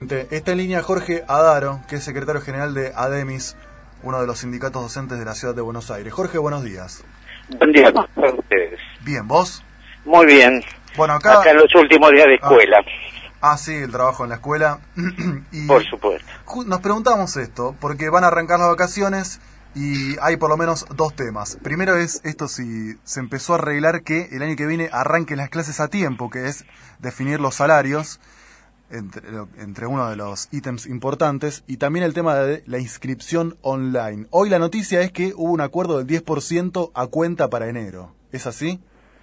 Está en línea Jorge Adaro, que es secretario general de ADEMIS, uno de los sindicatos docentes de la ciudad de Buenos Aires. Jorge, buenos días. Buen día para ustedes. Bien, ¿vos? Muy bien. Bueno, acá en los últimos días de escuela. Sí, el trabajo en la escuela. Y por supuesto. Nos preguntamos esto, porque van a arrancar las vacaciones y hay por lo menos dos temas. Primero es esto, si se empezó a arreglar que el año que viene arranquen las clases a tiempo, que es definir los salarios, entre uno de los ítems importantes, y también el tema de la inscripción online. Hoy la noticia es que hubo un acuerdo del 10% a cuenta para enero. ¿Es así?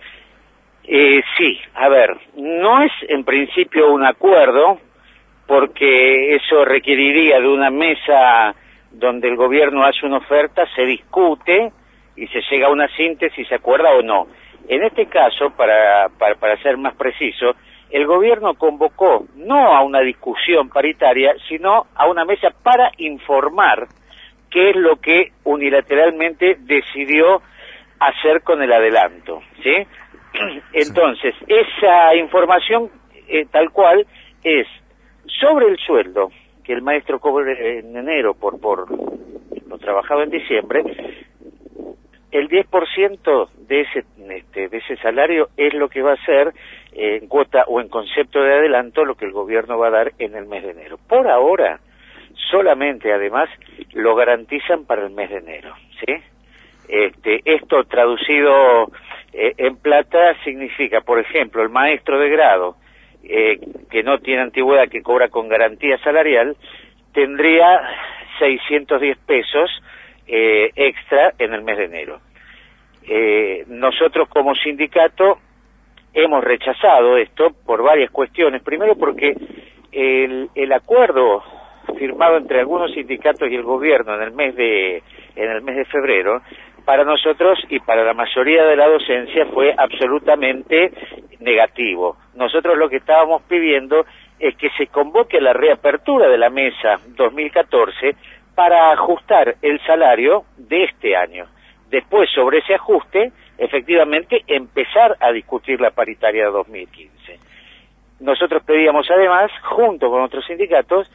Sí, a ver, no es en principio un acuerdo, porque eso requeriría de una mesa donde el gobierno hace una oferta, se discute y se llega a una síntesis, se acuerda o no. En este caso, para ser más preciso, el gobierno convocó no a una discusión paritaria, sino a una mesa para informar qué es lo que unilateralmente decidió hacer con el adelanto, ¿sí? Entonces, esa información tal cual es sobre el sueldo que el maestro cobre en enero por lo trabajado en diciembre. El 10% de ese salario es lo que va a ser en cuota o en concepto de adelanto lo que el gobierno va a dar en el mes de enero. Por ahora, solamente además lo garantizan para el mes de enero, ¿sí? Esto traducido en plata significa, por ejemplo, el maestro de grado que no tiene antigüedad, que cobra con garantía salarial, tendría 610 pesos extra en el mes de enero. Nosotros como sindicato hemos rechazado esto por varias cuestiones. Primero porque el acuerdo firmado entre algunos sindicatos y el gobierno en el mes de febrero, para nosotros y para la mayoría de la docencia fue absolutamente negativo. Nosotros lo que estábamos pidiendo es que se convoque la reapertura de la mesa 2014 para ajustar el salario de este año. Después, sobre ese ajuste, efectivamente, empezar a discutir la paritaria de 2015. Nosotros pedíamos además, junto con otros sindicatos,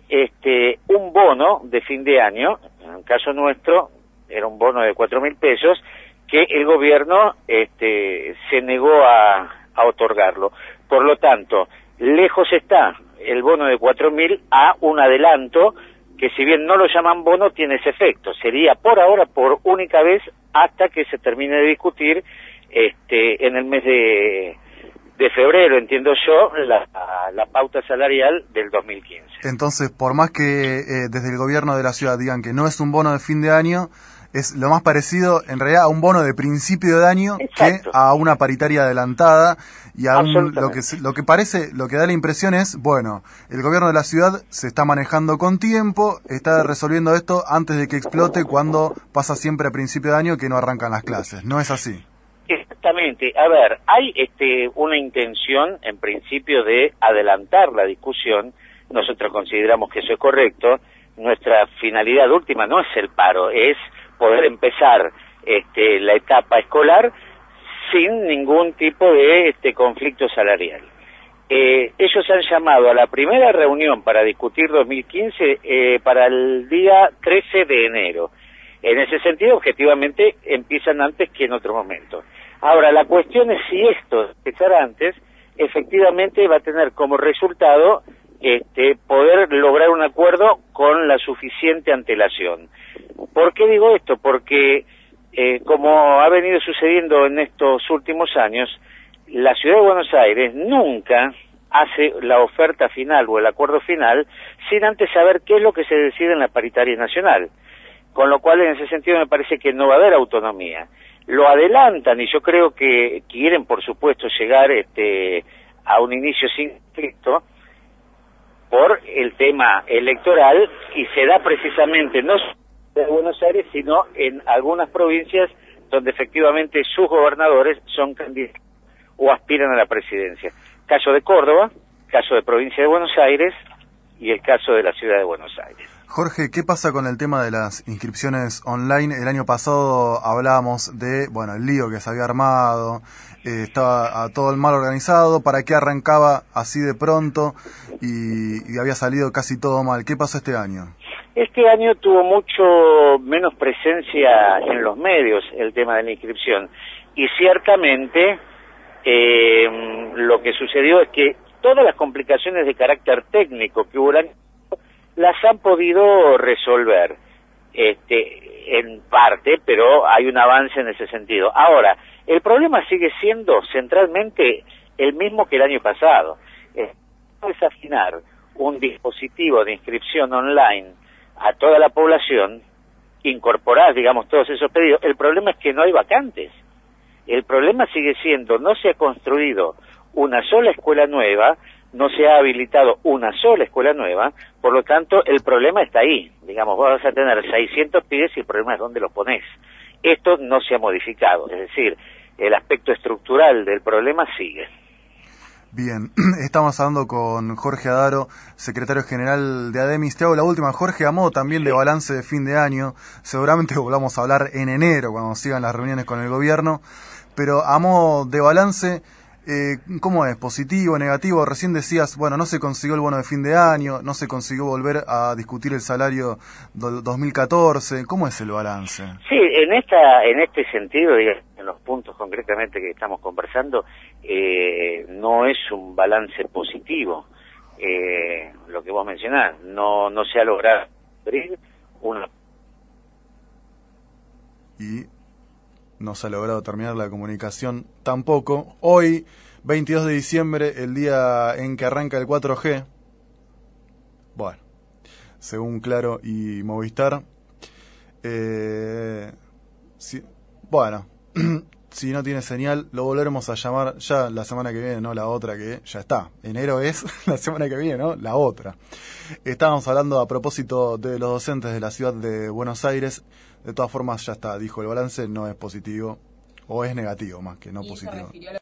un bono de fin de año, en el caso nuestro, era un bono de 4.000 pesos, que el gobierno se negó a otorgarlo. Por lo tanto, lejos está el bono de 4.000 a un adelanto que, si bien no lo llaman bono, tiene ese efecto. Sería por ahora, por única vez, hasta que se termine de discutir en el mes de febrero, entiendo yo, la pauta salarial del 2015. Entonces, por más que desde el gobierno de la ciudad digan que no es un bono de fin de año, es lo más parecido en realidad a un bono de principio de año. Exacto. Que a una paritaria adelantada y a lo que da la impresión es, bueno, el gobierno de la ciudad se está manejando con tiempo, está resolviendo esto antes de que explote, cuando pasa siempre a principio de año que no arrancan las clases. ¿No es así? Exactamente. A ver, hay una intención en principio de adelantar la discusión. Nosotros consideramos que eso es correcto. Nuestra finalidad última no es el paro, es poder empezar la etapa escolar sin ningún tipo de conflicto salarial. Ellos han llamado a la primera reunión para discutir 2015 para el día 13 de enero. En ese sentido, objetivamente, empiezan antes que en otro momento. Ahora, la cuestión es si esto, empezar antes, efectivamente va a tener como resultado poder lograr un acuerdo con la suficiente antelación. ¿Por qué digo esto? Porque, como ha venido sucediendo en estos últimos años, la Ciudad de Buenos Aires nunca hace la oferta final o el acuerdo final sin antes saber qué es lo que se decide en la paritaria nacional. Con lo cual, en ese sentido, me parece que no va a haber autonomía. Lo adelantan y yo creo que quieren, por supuesto, llegar a un inicio sin conflicto por el tema electoral, y se da precisamente no solo en Buenos Aires, sino en algunas provincias donde efectivamente sus gobernadores son candidatos o aspiran a la presidencia. Caso de Córdoba, caso de provincia de Buenos Aires y el caso de la ciudad de Buenos Aires. Jorge, ¿qué pasa con el tema de las inscripciones online? El año pasado hablábamos de, bueno, el lío que se había armado, estaba todo el mal organizado, ¿para qué arrancaba así de pronto? Y había salido casi todo mal. ¿Qué pasó este año? Este año tuvo mucho menos presencia en los medios el tema de la inscripción, y ciertamente lo que sucedió es que todas las complicaciones de carácter técnico que hubo las han podido resolver, en parte, pero hay un avance en ese sentido. Ahora, el problema sigue siendo centralmente el mismo que el año pasado. Desafinar un dispositivo de inscripción online a toda la población, incorporar, digamos, todos esos pedidos. El problema es que no hay vacantes. El problema sigue siendo, no se ha construido una sola escuela nueva, no se ha habilitado una sola escuela nueva, por lo tanto el problema está ahí. Digamos, vos vas a tener 600 pibes y el problema es dónde los ponés. Esto no se ha modificado, es decir, el aspecto estructural del problema sigue. Bien, estamos hablando con Jorge Adaro, secretario general de ADEMIS. Te hago la última, Jorge, a modo también de balance de fin de año. Seguramente volvamos a hablar en enero cuando sigan las reuniones con el gobierno, pero a modo de balance, ¿cómo es? ¿Positivo, negativo? Recién decías, bueno, no se consiguió el bono de fin de año, no se consiguió volver a discutir el salario del 2014. ¿Cómo es el balance? Sí, en este sentido, digamos, en los puntos concretamente que estamos conversando, no es un balance positivo. Lo que vos mencionás, no se ha logrado abrir una... Y no se ha logrado terminar la comunicación tampoco. Hoy, 22 de diciembre, el día en que arranca el 4G. Bueno, según Claro y Movistar. Bueno, si no tiene señal, lo volveremos a llamar ya la semana que viene, no la otra, que ya está. Enero es la semana que viene, ¿no? La otra. Estábamos hablando a propósito de los docentes de la ciudad de Buenos Aires. De todas formas, ya está, dijo, el balance no es positivo, o es negativo más que no positivo.